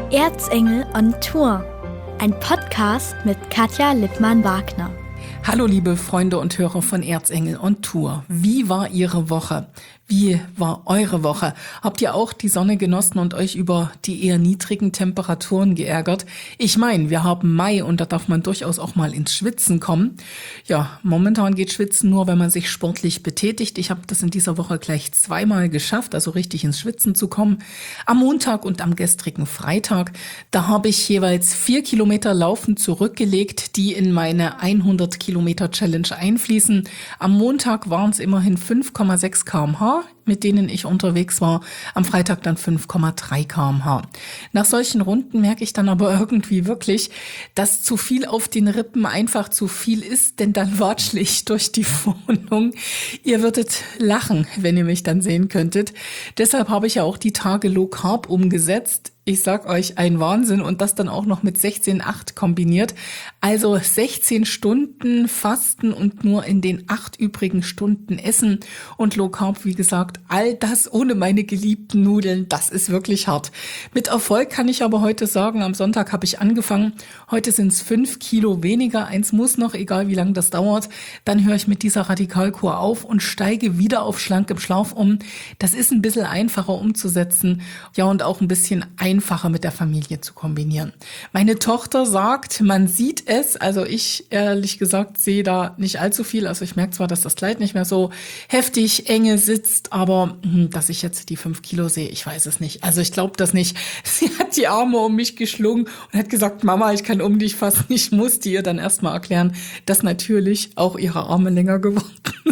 Erzengel on Tour, ein Podcast mit Katja Lippmann-Wagner. Hallo liebe Freunde und Hörer von Erzengel on Tour. Wie war Ihre Woche? Wie war eure Woche? Habt ihr auch die Sonne genossen und euch über die eher niedrigen Temperaturen geärgert? Ich meine, wir haben Mai und da darf man durchaus auch mal ins Schwitzen kommen. Ja, momentan geht Schwitzen nur, wenn man sich sportlich betätigt. Ich habe das in dieser Woche gleich zweimal geschafft, also richtig ins Schwitzen zu kommen. Am Montag und am gestrigen Freitag, da habe ich jeweils 4 Kilometer Laufen zurückgelegt, die in meine 100 Kilometer Challenge einfließen. Am Montag waren es immerhin 5,6 km/h. Mit denen ich unterwegs war, am Freitag dann 5,3 km/h. Nach solchen Runden merke ich dann aber irgendwie wirklich, dass zu viel auf den Rippen einfach zu viel ist, denn dann watschle ich durch die Wohnung. Ihr würdet lachen, wenn ihr mich dann sehen könntet. Deshalb habe ich ja auch die Tage Low Carb umgesetzt. Ich sag euch, ein Wahnsinn und das dann auch noch mit 16,8 kombiniert. Also 16 Stunden Fasten und nur in den 8 übrigen Stunden Essen und Low Carb, wie gesagt, all das ohne meine geliebten Nudeln, das ist wirklich hart. Mit Erfolg kann ich aber heute sagen, am Sonntag habe ich angefangen. Heute sind es 5 Kilo weniger, eins muss noch, egal wie lange das dauert. Dann höre ich mit dieser Radikalkur auf und steige wieder auf schlankem Schlaf um. Das ist ein bisschen einfacher umzusetzen, ja, und auch ein bisschen einfacher mit der Familie zu kombinieren. Meine Tochter sagt, man sieht es, also ich ehrlich gesagt sehe da nicht allzu viel, also ich merke zwar, dass das Kleid nicht mehr so heftig enge sitzt, aber dass ich jetzt die 5 Kilo sehe, ich weiß es nicht. Also ich glaube das nicht. Sie hat die Arme um mich geschlungen und hat gesagt, Mama, ich kann um dich fassen. Ich musste ihr dann erstmal erklären, dass natürlich auch ihre Arme länger geworden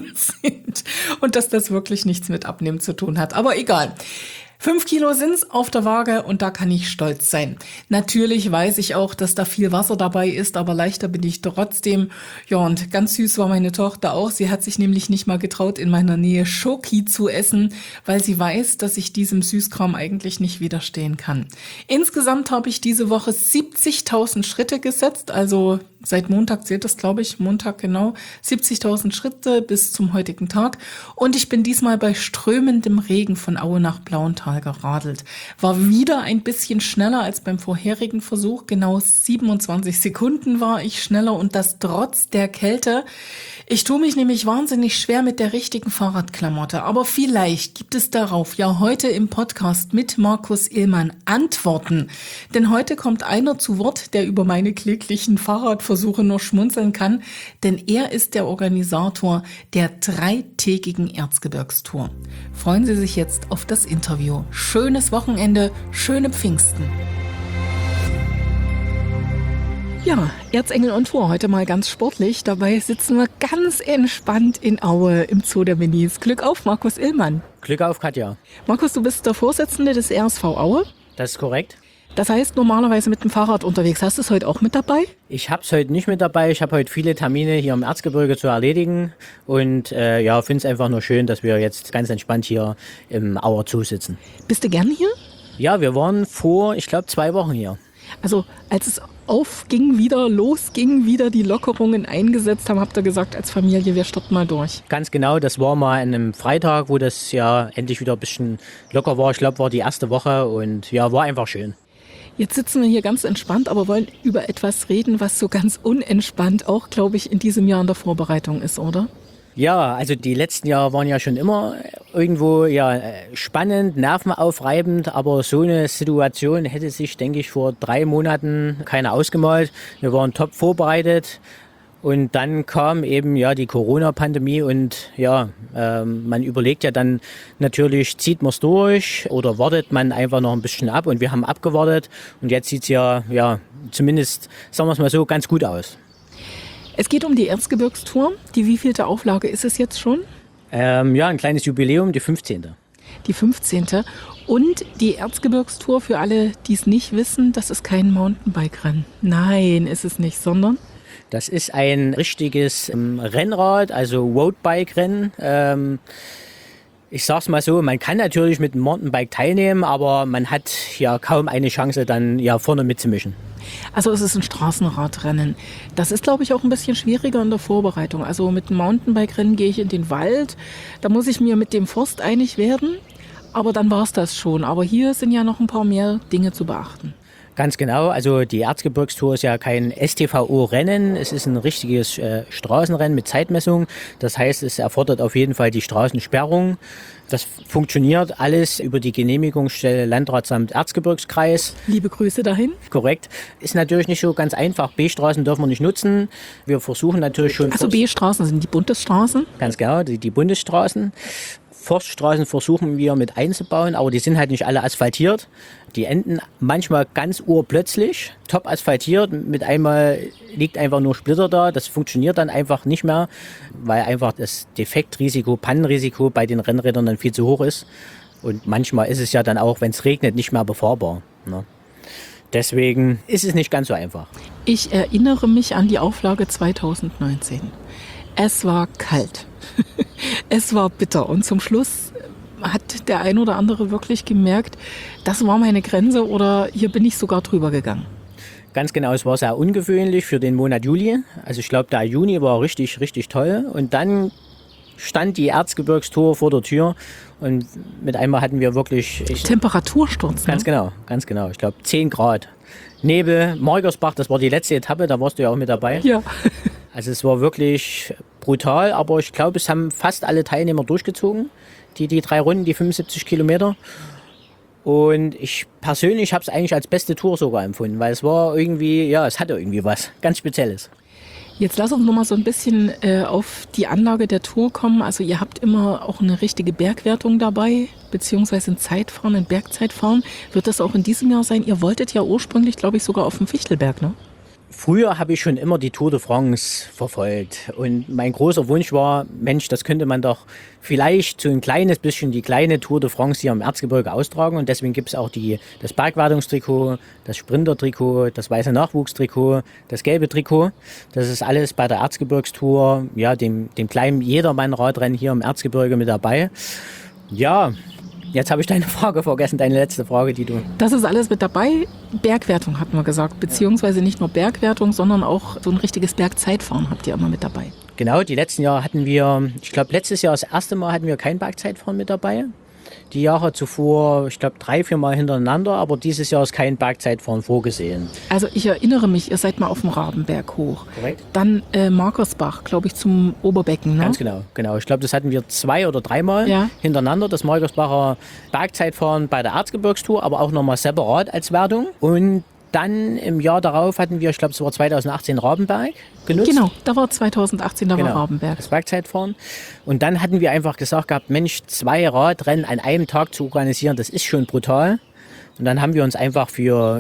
sind und dass das wirklich nichts mit Abnehmen zu tun hat. Aber egal. 5 Kilo sind's auf der Waage und da kann ich stolz sein. Natürlich weiß ich auch, dass da viel Wasser dabei ist, aber leichter bin ich trotzdem. Ja, und ganz süß war meine Tochter auch. Sie hat sich nämlich nicht mal getraut, in meiner Nähe Schoki zu essen, weil sie weiß, dass ich diesem Süßkram eigentlich nicht widerstehen kann. Insgesamt habe ich diese Woche 70.000 Schritte gesetzt, also seit Montag zählt das, glaube ich, Montag genau, 70.000 Schritte bis zum heutigen Tag. Und ich bin diesmal bei strömendem Regen von Aue nach Blauenthal geradelt. War wieder ein bisschen schneller als beim vorherigen Versuch. Genau 27 Sekunden war ich schneller und das trotz der Kälte. Ich tue mich nämlich wahnsinnig schwer mit der richtigen Fahrradklamotte. Aber vielleicht gibt es darauf ja heute im Podcast mit Markus Illmann Antworten. Denn heute kommt einer zu Wort, der über meine kläglichen Fahrradversuche nur schmunzeln kann. Denn er ist der Organisator der 3-tägigen Erzgebirgstour. Freuen Sie sich jetzt auf das Interview. Schönes Wochenende, schöne Pfingsten. Ja, Erzengel on Tour, heute mal ganz sportlich. Dabei sitzen wir ganz entspannt in Aue im Zoo der Minis. Glück auf, Markus Illmann. Glück auf, Katja. Markus, du bist der Vorsitzende des RSV Aue. Das ist korrekt. Das heißt, normalerweise mit dem Fahrrad unterwegs. Hast du es heute auch mit dabei? Ich habe es heute nicht mit dabei. Ich habe heute viele Termine hier im Erzgebirge zu erledigen. Und finde es einfach nur schön, dass wir jetzt ganz entspannt hier im Auer Zoo sitzen. Bist du gern hier? Ja, wir waren vor, ich glaube, 2 Wochen hier. Also als es losging wieder, die Lockerungen eingesetzt haben, habt ihr gesagt, als Familie, wir starten mal durch. Ganz genau, das war mal an einem Freitag, wo das ja endlich wieder ein bisschen locker war. Ich glaube, war die erste Woche und ja, war einfach schön. Jetzt sitzen wir hier ganz entspannt, aber wollen über etwas reden, was so ganz unentspannt auch, glaube ich, in diesem Jahr in der Vorbereitung ist, oder? Ja, also die letzten Jahre waren ja schon immer irgendwo spannend, nervenaufreibend, aber so eine Situation hätte sich, denke ich, vor 3 Monaten keiner ausgemalt. Wir waren top vorbereitet und dann kam eben die Corona-Pandemie und man überlegt ja dann natürlich, zieht man es durch oder wartet man einfach noch ein bisschen ab und wir haben abgewartet und jetzt sieht es zumindest, sagen wir es mal so, ganz gut aus. Es geht um die Erzgebirgstour. Die wievielte Auflage ist es jetzt schon? Ein kleines Jubiläum, die 15. Die 15. Und die Erzgebirgstour, für alle, die es nicht wissen, das ist kein Mountainbike-Rennen. Nein, ist es nicht, sondern? Das ist ein richtiges Rennrad, also Roadbike-Rennen. Ich sag's mal so, man kann natürlich mit dem Mountainbike teilnehmen, aber man hat ja kaum eine Chance, dann vorne mitzumischen. Also es ist ein Straßenradrennen. Das ist, glaube ich, auch ein bisschen schwieriger in der Vorbereitung. Also mit dem Mountainbike-Rennen gehe ich in den Wald. Da muss ich mir mit dem Forst einig werden. Aber dann war's das schon. Aber hier sind ja noch ein paar mehr Dinge zu beachten. Ganz genau, also die Erzgebirgstour ist ja kein STVO-Rennen, es ist ein richtiges Straßenrennen mit Zeitmessung. Das heißt, es erfordert auf jeden Fall die Straßensperrung. Das funktioniert alles über die Genehmigungsstelle Landratsamt Erzgebirgskreis. Liebe Grüße dahin. Korrekt. Ist natürlich nicht so ganz einfach. B-Straßen dürfen wir nicht nutzen. Wir versuchen natürlich schon... Also B-Straßen sind die Bundesstraßen? Ganz genau, die Bundesstraßen. Forststraßen versuchen wir mit einzubauen, aber die sind halt nicht alle asphaltiert. Die enden manchmal ganz urplötzlich, top asphaltiert, mit einmal liegt einfach nur Splitter da. Das funktioniert dann einfach nicht mehr, weil einfach das Defektrisiko, Pannenrisiko bei den Rennrädern dann viel zu hoch ist. Und manchmal ist es ja dann auch, wenn es regnet, nicht mehr befahrbar. Ne? Deswegen ist es nicht ganz so einfach. Ich erinnere mich an die Auflage 2019. Es war kalt. Es war bitter und zum Schluss hat der ein oder andere wirklich gemerkt, das war meine Grenze oder hier bin ich sogar drüber gegangen. Ganz genau, es war sehr ungewöhnlich für den Monat Juli. Also ich glaube, der Juni war richtig, richtig toll. Und dann stand die Erzgebirgstour vor der Tür und mit einmal hatten wir wirklich... Temperatursturz, ne? Ganz genau. Ich glaube 10 Grad. Nebel, Morgersbach, das war die letzte Etappe, da warst du ja auch mit dabei. Ja. Also es war wirklich brutal, aber ich glaube, es haben fast alle Teilnehmer durchgezogen, die 3 Runden, die 75 Kilometer. Und ich persönlich habe es eigentlich als beste Tour sogar empfunden, weil es war irgendwie, ja, es hatte irgendwie was ganz Spezielles. Jetzt lass uns noch mal so ein bisschen auf die Anlage der Tour kommen. Also ihr habt immer auch eine richtige Bergwertung dabei, beziehungsweise ein Zeitfahren, ein Bergzeitfahren. Wird das auch in diesem Jahr sein? Ihr wolltet ja ursprünglich, glaube ich, sogar auf dem Fichtelberg, ne? Früher habe ich schon immer die Tour de France verfolgt und mein großer Wunsch war, Mensch, das könnte man doch vielleicht so ein kleines bisschen die kleine Tour de France hier im Erzgebirge austragen und deswegen gibt es auch das Bergwertungstrikot, das Sprintertrikot, das weiße Nachwuchstrikot, das gelbe Trikot. Das ist alles bei der Erzgebirgstour, ja, dem kleinen Jedermann-Radrennen hier im Erzgebirge mit dabei. Ja, jetzt habe ich deine Frage vergessen, deine letzte Frage, die du... Das ist alles mit dabei. Bergwertung hatten wir gesagt, beziehungsweise nicht nur Bergwertung, sondern auch so ein richtiges Bergzeitfahren habt ihr immer mit dabei. Genau, die letzten Jahre hatten wir, ich glaube letztes Jahr das erste Mal hatten wir kein Bergzeitfahren mit dabei. Die Jahre zuvor, ich glaube 3-4 Mal hintereinander, aber dieses Jahr ist kein Bergzeitfahren vorgesehen. Also ich erinnere mich, ihr seid mal auf dem Rabenberg hoch. Korrekt. Dann Markersbach, glaube ich, zum Oberbecken, ne? Ganz genau. Ich glaube, das hatten wir 2 oder 3 Mal hintereinander, das Markersbacher Bergzeitfahren bei der Erzgebirgstour, aber auch nochmal separat als Wertung. Und dann im Jahr darauf hatten wir, ich glaube, es war 2018 Rabenberg genutzt. Genau, da war 2018, da war Rabenberg. Das Bergzeitfahren. Und dann hatten wir einfach gesagt gehabt, Mensch, 2 Radrennen an einem Tag zu organisieren, das ist schon brutal. Und dann haben wir uns einfach für,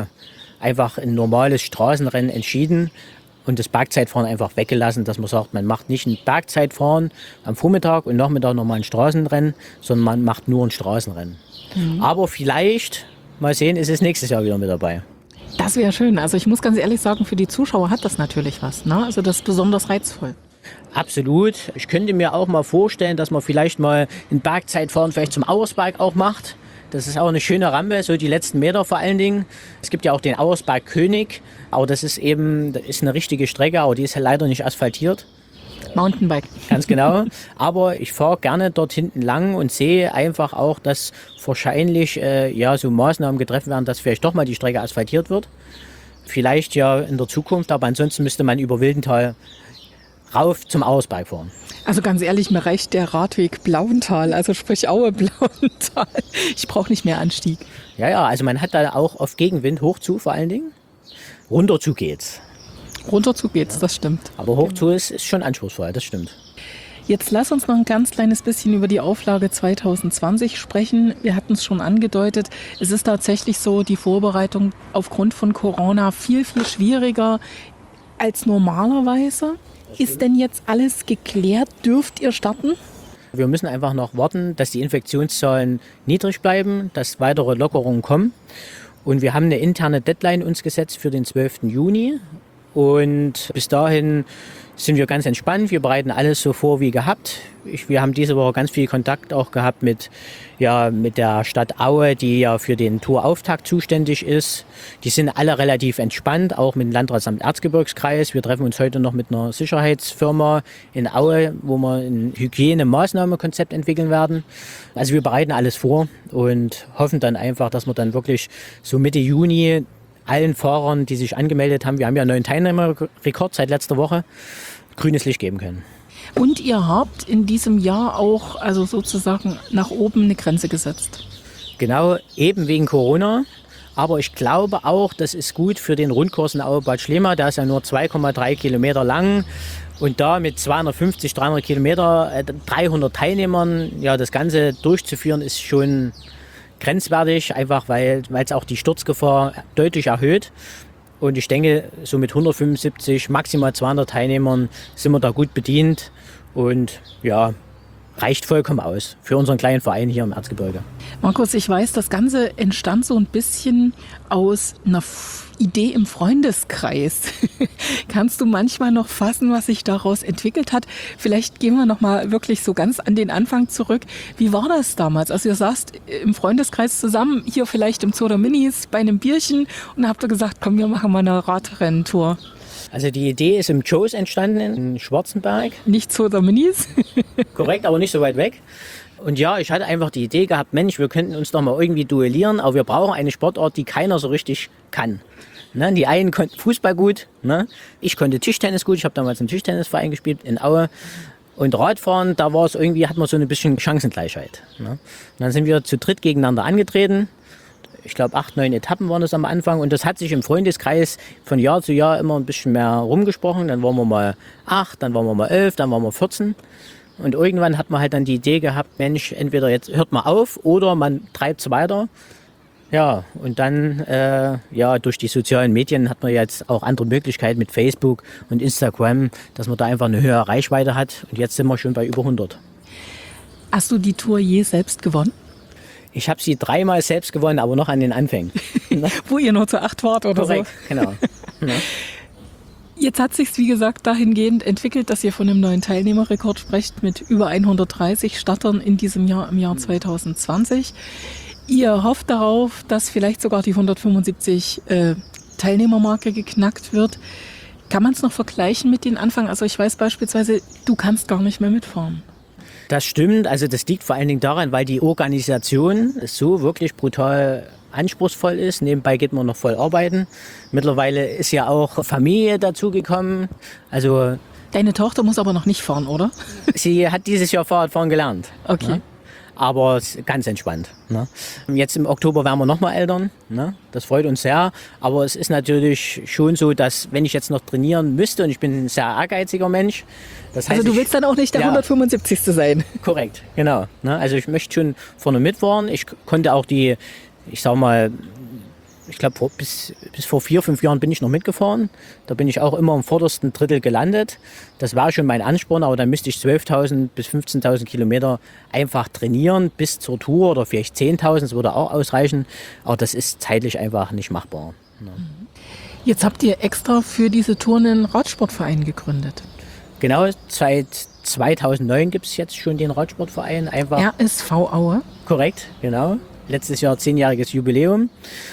einfach ein normales Straßenrennen entschieden und das Bergzeitfahren einfach weggelassen, dass man sagt, man macht nicht ein Bergzeitfahren am Vormittag und Nachmittag nochmal ein Straßenrennen, sondern man macht nur ein Straßenrennen. Aber vielleicht, mal sehen, ist es nächstes Jahr wieder mit dabei. Das wäre schön. Also ich muss ganz ehrlich sagen, für die Zuschauer hat das natürlich was, ne? Also das ist besonders reizvoll. Absolut. Ich könnte mir auch mal vorstellen, dass man vielleicht mal ein Bergzeitfahren vielleicht zum Auersberg auch macht. Das ist auch eine schöne Rampe, so die letzten Meter vor allen Dingen. Es gibt ja auch den Auersberg König, aber das ist eine richtige Strecke, aber die ist ja leider nicht asphaltiert. Mountainbike. Ganz genau. Aber ich fahre gerne dort hinten lang und sehe einfach auch, dass wahrscheinlich so Maßnahmen getroffen werden, dass vielleicht doch mal die Strecke asphaltiert wird. Vielleicht ja in der Zukunft, aber ansonsten müsste man über Wildental rauf zum Auersberg fahren. Also ganz ehrlich, mir reicht der Radweg Blauental, also sprich Aue-Blauental. Ich brauche nicht mehr Anstieg. Ja, also man hat da auch oft Gegenwind, hoch zu vor allen Dingen. Runter zu geht's. Runter zu geht's, das stimmt. Aber hoch zu ist schon anspruchsvoll, das stimmt. Jetzt lass uns noch ein ganz kleines bisschen über die Auflage 2020 sprechen. Wir hatten es schon angedeutet. Es ist tatsächlich so, die Vorbereitung aufgrund von Corona viel, viel schwieriger als normalerweise. Ist denn jetzt alles geklärt? Dürft ihr starten? Wir müssen einfach noch warten, dass die Infektionszahlen niedrig bleiben, dass weitere Lockerungen kommen. Und wir haben eine interne Deadline uns gesetzt für den 12. Juni. Und bis dahin sind wir ganz entspannt. Wir bereiten alles so vor wie gehabt. Wir haben diese Woche ganz viel Kontakt auch gehabt mit der Stadt Aue, die ja für den Tourauftakt zuständig ist. Die sind alle relativ entspannt, auch mit dem Landratsamt Erzgebirgskreis. Wir treffen uns heute noch mit einer Sicherheitsfirma in Aue, wo wir ein Hygienemaßnahmekonzept entwickeln werden. Also wir bereiten alles vor und hoffen dann einfach, dass wir dann wirklich so Mitte Juni allen Fahrern, die sich angemeldet haben, wir haben ja einen neuen Teilnehmerrekord seit letzter Woche, grünes Licht geben können. Und ihr habt in diesem Jahr auch also sozusagen nach oben eine Grenze gesetzt. Genau, eben wegen Corona. Aber ich glaube auch, das ist gut für den Rundkurs in Aue-Bad Schlema. Der ist ja nur 2,3 Kilometer lang. Und da mit 250, 300 Kilometer, 300 Teilnehmern, ja, das Ganze durchzuführen, ist schon grenzwertig. Einfach weil es auch die Sturzgefahr deutlich erhöht. Und ich denke, so mit 175, maximal 200 Teilnehmern sind wir da gut bedient. Und ja, reicht vollkommen aus für unseren kleinen Verein hier im Erzgebirge. Markus, ich weiß, das Ganze entstand so ein bisschen aus einer Idee im Freundeskreis. Kannst du manchmal noch fassen, was sich daraus entwickelt hat? Vielleicht gehen wir noch mal wirklich so ganz an den Anfang zurück. Wie war das damals? Also ihr saßt im Freundeskreis zusammen, hier vielleicht im Zoo der Minis bei einem Bierchen und habt ihr gesagt, komm, wir machen mal eine Radrenntour. Also die Idee ist im Joes entstanden in Schwarzenberg. Nicht Zoo der Minis? Korrekt, aber nicht so weit weg. Und ja, ich hatte einfach die Idee gehabt, Mensch, wir könnten uns doch mal irgendwie duellieren, aber wir brauchen eine Sportart, die keiner so richtig kann. Ne? Die einen konnten Fußball gut, ne? Ich konnte Tischtennis gut, ich habe damals im Tischtennisverein gespielt in Aue. Und Radfahren, da war es irgendwie, hat man so ein bisschen Chancengleichheit. Ne? Und dann sind wir zu dritt gegeneinander angetreten. Ich glaube 8, 9 Etappen waren das am Anfang und das hat sich im Freundeskreis von Jahr zu Jahr immer ein bisschen mehr rumgesprochen. Dann waren wir mal 8, dann waren wir mal 11, dann waren wir 14 und irgendwann hat man halt dann die Idee gehabt, Mensch, entweder jetzt hört man auf oder man treibt es weiter. Ja, und dann durch die sozialen Medien hat man jetzt auch andere Möglichkeiten mit Facebook und Instagram, dass man da einfach eine höhere Reichweite hat und jetzt sind wir schon bei über 100. Hast du die Tour je selbst gewonnen? Ich habe sie 3-mal selbst gewonnen, aber noch an den Anfängen. Wo ihr nur zu 8 wart oder Korrekt, so? Genau. Ja. Jetzt hat sich's wie gesagt, dahingehend entwickelt, dass ihr von einem neuen Teilnehmerrekord sprecht mit über 130 Startern in diesem Jahr, im Jahr 2020. Ihr hofft darauf, dass vielleicht sogar die 175 Teilnehmermarke geknackt wird. Kann man es noch vergleichen mit den Anfang? Also ich weiß beispielsweise, du kannst gar nicht mehr mitfahren. Das stimmt, also das liegt vor allen Dingen daran, weil die Organisation so wirklich brutal anspruchsvoll ist. Nebenbei geht man noch voll arbeiten. Mittlerweile ist ja auch Familie dazugekommen. Also Deine Tochter muss aber noch nicht fahren, oder? sie hat dieses Jahr Fahrradfahren gelernt. Okay. Ne? Aber ganz entspannt. Ne? Jetzt im Oktober werden wir nochmal Eltern. Ne? Das freut uns sehr. Aber es ist natürlich schon so, dass wenn ich jetzt noch trainieren müsste, und ich bin ein sehr ehrgeiziger Mensch. Das heißt, Also du willst dann auch nicht der 175. sein? Korrekt, genau. Ne? Also ich möchte schon vorne mitfahren. Ich konnte auch die, ich sag mal, ich glaube bis vor 4, 5 Jahren bin ich noch mitgefahren. Da bin ich auch immer im vordersten Drittel gelandet. Das war schon mein Ansporn, aber dann müsste ich 12.000 bis 15.000 Kilometer einfach trainieren bis zur Tour oder vielleicht 10.000, das würde auch ausreichen. Aber das ist zeitlich einfach nicht machbar. Ne? Jetzt habt ihr extra für diese Tour einen Radsportverein gegründet. Genau, seit 2009 gibt es jetzt schon den Radsportverein. Einfach RSV Aue. Korrekt, genau. Letztes Jahr 10-jähriges Jubiläum.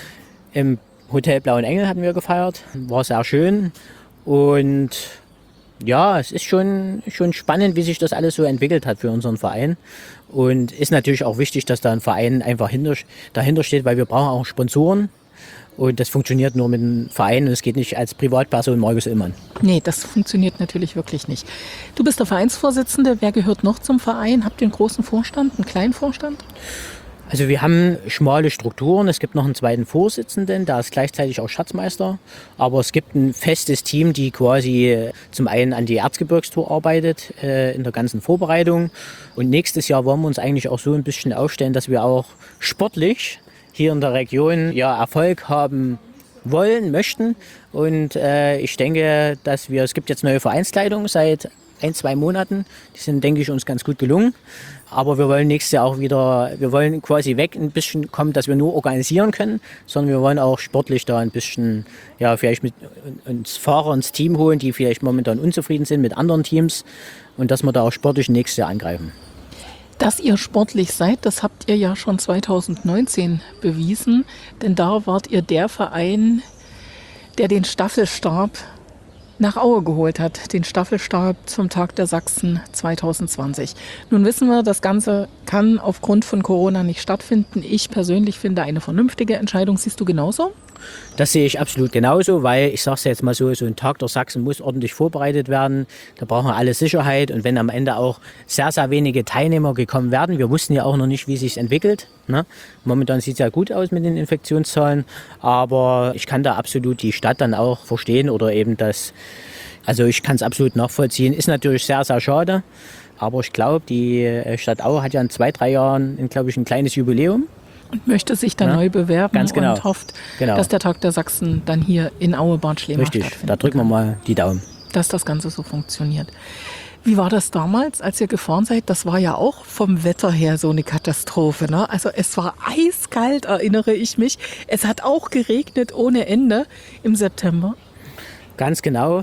Im Hotel Blauen Engel hatten wir gefeiert. War sehr schön. Und ja, es ist schon spannend, wie sich das alles so entwickelt hat für unseren Verein. Und ist natürlich auch wichtig, dass da ein Verein einfach dahinter steht, weil wir brauchen auch Sponsoren. Und das funktioniert nur mit einem Verein und es geht nicht als Privatperson Markus Illmann. Nee, das funktioniert natürlich wirklich nicht. Du bist der Vereinsvorsitzende. Wer gehört noch zum Verein? Habt ihr einen großen Vorstand, einen kleinen Vorstand? Also wir haben schmale Strukturen. Es gibt noch einen zweiten Vorsitzenden, der ist gleichzeitig auch Schatzmeister. Aber es gibt ein festes Team, die quasi zum einen an die Erzgebirgstour arbeitet, in der ganzen Vorbereitung. Und nächstes Jahr wollen wir uns eigentlich auch so ein bisschen aufstellen, dass wir auch sportlich hier in der Region Erfolg haben wollen, möchten. Und ich denke, es gibt jetzt neue Vereinskleidung seit 1-2 Monaten. Die sind, denke ich, uns ganz gut gelungen. Aber wir wollen nächstes Jahr auch wir wollen quasi weg ein bisschen kommen, dass wir nur organisieren können, sondern wir wollen auch sportlich da ein bisschen, vielleicht mit uns Fahrer ins Team holen, die vielleicht momentan unzufrieden sind mit anderen Teams und dass wir da auch sportlich nächstes Jahr angreifen. Dass ihr sportlich seid, das habt ihr ja schon 2019 bewiesen, denn da wart ihr der Verein, der den Staffelstab nach Aue geholt hat, den Staffelstab zum Tag der Sachsen 2020. Nun wissen wir, das Ganze kann aufgrund von Corona nicht stattfinden. Ich persönlich finde eine vernünftige Entscheidung. Siehst du genauso? Das sehe ich absolut genauso, weil ich sage es jetzt mal so ein Tag durch Sachsen muss ordentlich vorbereitet werden. Da brauchen wir alle Sicherheit und wenn am Ende auch sehr, sehr wenige Teilnehmer gekommen werden, wir wussten ja auch noch nicht, wie es sich entwickelt. Ne? Momentan sieht es ja gut aus mit den Infektionszahlen, aber ich kann da absolut die Stadt dann auch verstehen oder eben das, also ich kann es absolut nachvollziehen. Ist natürlich sehr, sehr schade, aber ich glaube, die Stadt Aue hat ja in 2-3 Jahren, glaube ich, ein kleines Jubiläum. Und möchte sich dann neu bewerben ganz genau. Und hofft, dass der Tag der Sachsen dann hier in Aue-Bad Schlema stattfindet. Richtig, da drücken wir mal die Daumen. Dass das Ganze so funktioniert. Wie war das damals, als ihr gefahren seid? Das war ja auch vom Wetter her so eine Katastrophe. Ne? Also es war eiskalt, erinnere ich mich. Es hat auch geregnet ohne Ende im September. Ganz genau.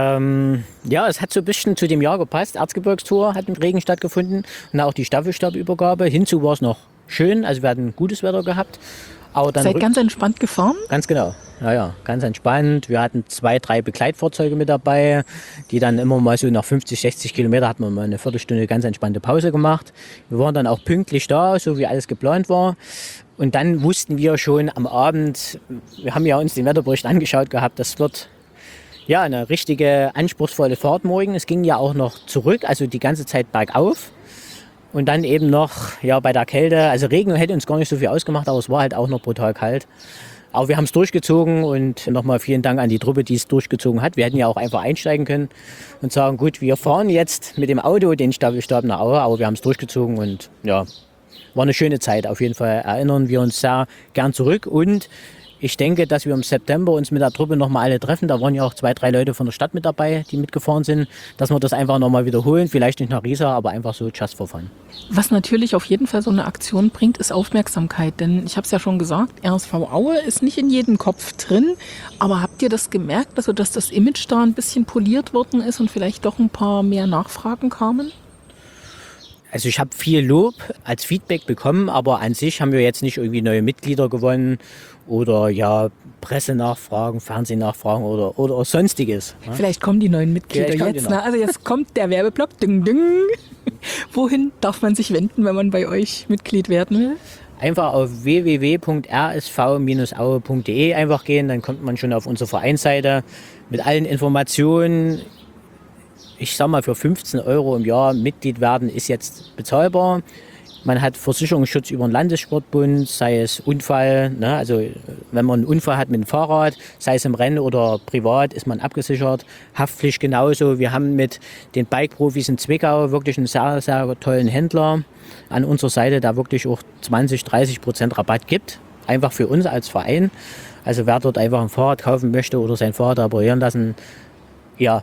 Ja, es hat so ein bisschen zu dem Jahr gepasst. Erzgebirgstour hat im Regen stattgefunden und auch die Staffelstabübergabe. Hinzu war es noch schön, also wir hatten gutes Wetter gehabt. Aber dann seid ganz entspannt gefahren? Ganz genau, ja, ganz entspannt. Wir hatten 2-3 Begleitfahrzeuge mit dabei, die dann immer mal so nach 50, 60 Kilometer hatten wir mal eine Viertelstunde ganz entspannte Pause gemacht. Wir waren dann auch pünktlich da, so wie alles geplant war. Und dann wussten wir schon am Abend, wir haben ja uns den Wetterbericht angeschaut gehabt, das wird ja eine richtige anspruchsvolle Fahrt morgen. Es ging ja auch noch zurück, also die ganze Zeit bergauf. Und dann eben noch bei der Kälte, also Regen hätte uns gar nicht so viel ausgemacht, aber es war halt auch noch brutal kalt. Aber wir haben es durchgezogen und nochmal vielen Dank an die Truppe, die es durchgezogen hat. Wir hätten ja auch einfach einsteigen können und sagen, gut, wir fahren jetzt mit dem Auto den Staffelstab nach Aue, aber wir haben es durchgezogen und ja, war eine schöne Zeit. Auf jeden Fall erinnern wir uns sehr gern zurück und ich denke, dass wir im September uns mit der Truppe nochmal alle treffen. Da waren ja auch 2-3 Leute von der Stadt mit dabei, die mitgefahren sind. Dass wir das einfach nochmal wiederholen. Vielleicht nicht nach Riesa, aber einfach so just for fun. Was natürlich auf jeden Fall so eine Aktion bringt, ist Aufmerksamkeit. Denn ich habe es ja schon gesagt, RSV Aue ist nicht in jedem Kopf drin. Aber habt ihr das gemerkt, also dass das Image da ein bisschen poliert worden ist und vielleicht doch ein paar mehr Nachfragen kamen? Also ich habe viel Lob als Feedback bekommen, aber an sich haben wir jetzt nicht irgendwie neue Mitglieder gewonnen oder Pressenachfragen, Fernsehnachfragen oder sonstiges. Ne? Vielleicht kommen die neuen Mitglieder jetzt. Ne? Also jetzt kommt der Werbeblock. Ding, ding. Wohin darf man sich wenden, wenn man bei euch Mitglied werden will? Einfach auf www.rsv-aue.de einfach gehen, dann kommt man schon auf unsere Vereinsseite mit allen Informationen. Ich sag mal, für 15 € im Jahr Mitglied werden ist jetzt bezahlbar. Man hat Versicherungsschutz über den Landessportbund, sei es Unfall, ne? Also wenn man einen Unfall hat mit dem Fahrrad, sei es im Rennen oder privat, ist man abgesichert. Haftpflicht genauso. Wir haben mit den Bike-Profis in Zwickau wirklich einen sehr, sehr tollen Händler an unserer Seite, der wirklich auch 20-30% Rabatt gibt. Einfach für uns als Verein. Also wer dort einfach ein Fahrrad kaufen möchte oder sein Fahrrad reparieren lassen, ja,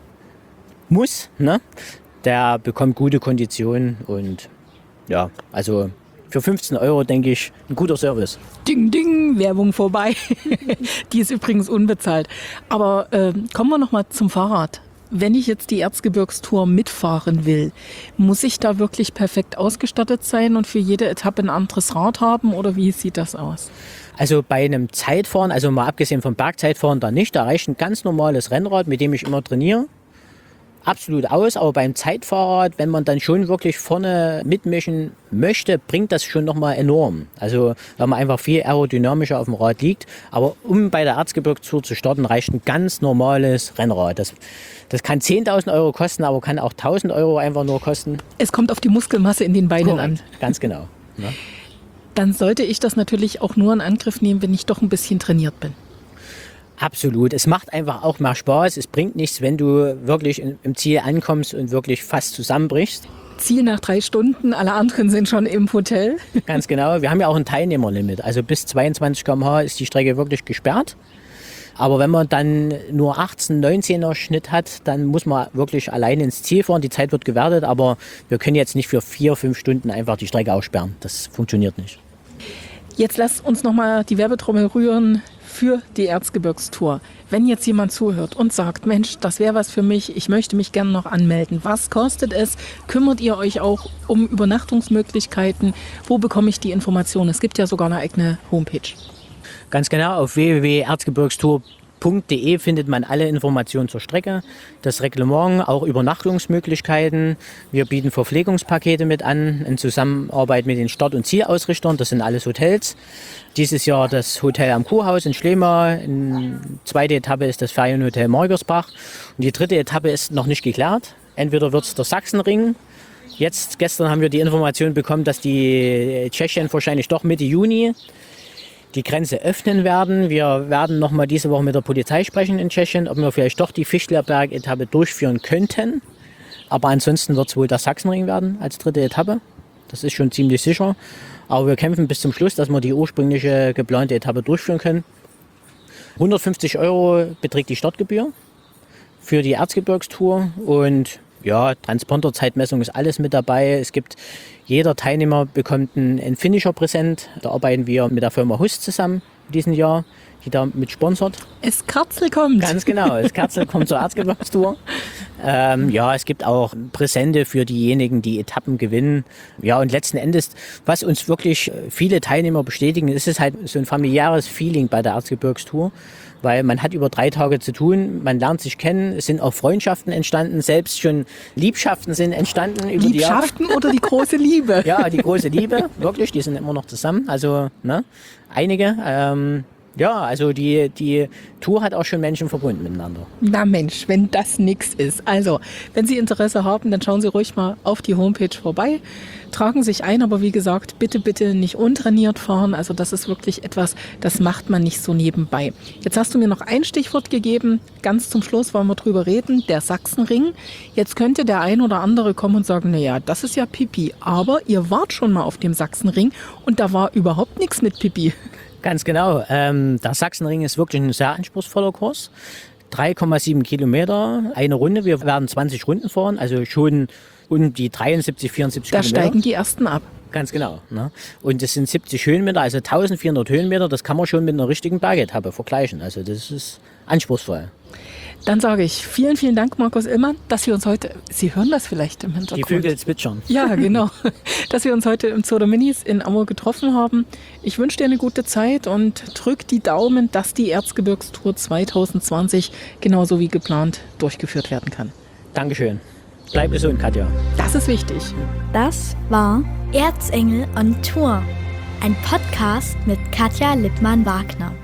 muss, ne? Der bekommt gute Konditionen und ja, also für 15 € denke ich, ein guter Service. Ding, ding, Werbung vorbei. Die ist übrigens unbezahlt. Aber kommen wir nochmal zum Fahrrad. Wenn ich jetzt die Erzgebirgstour mitfahren will, muss ich da wirklich perfekt ausgestattet sein und für jede Etappe ein anderes Rad haben oder wie sieht das aus? Also bei einem Zeitfahren, also mal abgesehen vom Bergzeitfahren da nicht, da reicht ein ganz normales Rennrad, mit dem ich immer trainiere. Absolut aus, aber beim Zeitfahrrad, wenn man dann schon wirklich vorne mitmischen möchte, bringt das schon nochmal enorm. Also weil man einfach viel aerodynamischer auf dem Rad liegt. Aber um bei der Erzgebirgstour zu starten, reicht ein ganz normales Rennrad. Das kann 10.000 € kosten, aber kann auch 1.000 € einfach nur kosten. Es kommt auf die Muskelmasse in den Beinen an. Ganz genau. Ja. Dann sollte ich das natürlich auch nur in Angriff nehmen, wenn ich doch ein bisschen trainiert bin. Absolut. Es macht einfach auch mehr Spaß. Es bringt nichts, wenn du wirklich im Ziel ankommst und wirklich fast zusammenbrichst. Ziel nach 3 Stunden, alle anderen sind schon im Hotel. Ganz genau. Wir haben ja auch ein Teilnehmerlimit. Also bis 22 km/h ist die Strecke wirklich gesperrt. Aber wenn man dann nur 18, 19er Schnitt hat, dann muss man wirklich allein ins Ziel fahren. Die Zeit wird gewertet, aber wir können jetzt nicht für 4-5 Stunden einfach die Strecke aussperren. Das funktioniert nicht. Jetzt lasst uns nochmal die Werbetrommel rühren für die Erzgebirgstour. Wenn jetzt jemand zuhört und sagt, Mensch, das wäre was für mich, ich möchte mich gerne noch anmelden. Was kostet es? Kümmert ihr euch auch um Übernachtungsmöglichkeiten? Wo bekomme ich die Informationen? Es gibt ja sogar eine eigene Homepage. Ganz genau, auf www.erzgebirgstour.de erzgebirgstour.de findet man alle Informationen zur Strecke, das Reglement, auch Übernachtungsmöglichkeiten. Wir bieten Verpflegungspakete mit an, in Zusammenarbeit mit den Start- und Zielausrichtern. Das sind alles Hotels. Dieses Jahr das Hotel am Kuhhaus in Schlema. Die zweite Etappe ist das Ferienhotel Morgersbach. Und die dritte Etappe ist noch nicht geklärt. Entweder wird es der Sachsenring. Gestern haben wir die Information bekommen, dass die Tschechien wahrscheinlich doch Mitte Juni die Grenze öffnen werden. Wir werden noch mal diese Woche mit der Polizei sprechen in Tschechien, ob wir vielleicht doch die Fischlerberg-Etappe durchführen könnten. Aber ansonsten wird es wohl der Sachsenring werden als dritte Etappe. Das ist schon ziemlich sicher. Aber wir kämpfen bis zum Schluss, dass wir die ursprüngliche geplante Etappe durchführen können. 150 € beträgt die Startgebühr für die Erzgebirgstour und ja, Transporterzeitmessung ist alles mit dabei. Jeder Teilnehmer bekommt einen Finisher Präsent. Da arbeiten wir mit der Firma Huss zusammen in diesem Jahr, die da mit sponsort. Es Katzel kommt. Ganz genau, es Katzel kommt zur Erzgebirgstour. Es gibt auch Präsente für diejenigen, die Etappen gewinnen. Ja, und letzten Endes, was uns wirklich viele Teilnehmer bestätigen, ist es halt so ein familiäres Feeling bei der Erzgebirgstour. Weil man hat über 3 Tage zu tun, man lernt sich kennen, es sind auch Freundschaften entstanden, selbst schon Liebschaften sind entstanden über die Jahre. Liebschaften oder die große Liebe? Ja, die große Liebe, wirklich, die sind immer noch zusammen, also einige. Also die Tour hat auch schon Menschen verbunden miteinander. Na Mensch, wenn das nix ist. Also, wenn Sie Interesse haben, dann schauen Sie ruhig mal auf die Homepage vorbei, tragen sich ein, aber wie gesagt, bitte nicht untrainiert fahren. Also das ist wirklich etwas, das macht man nicht so nebenbei. Jetzt hast du mir noch ein Stichwort gegeben, ganz zum Schluss wollen wir drüber reden, der Sachsenring. Jetzt könnte der ein oder andere kommen und sagen, naja, das ist ja Pipi, aber ihr wart schon mal auf dem Sachsenring und da war überhaupt nichts mit Pipi. Ganz genau. Der Sachsenring ist wirklich ein sehr anspruchsvoller Kurs. 3,7 Kilometer, eine Runde. Wir werden 20 Runden fahren, also schon um die 73, 74 da Kilometer. Da steigen die ersten ab. Ganz genau. Ne? Und es sind 70 Höhenmeter, also 1400 Höhenmeter. Das kann man schon mit einer richtigen Bergetappe vergleichen. Also das ist anspruchsvoll. Dann sage ich vielen Dank, Markus Illmann, dass wir uns heute, Sie hören das vielleicht im Hintergrund. Die Vögel zwitschern. Ja, genau. Dass wir uns heute im Zoo der Minis in Amur getroffen haben. Ich wünsche dir eine gute Zeit und drück die Daumen, dass die Erzgebirgstour 2020 genauso wie geplant durchgeführt werden kann. Dankeschön. Bleib gesund, Katja. Das ist wichtig. Das war Erzengel on Tour, ein Podcast mit Katja Lippmann-Wagner.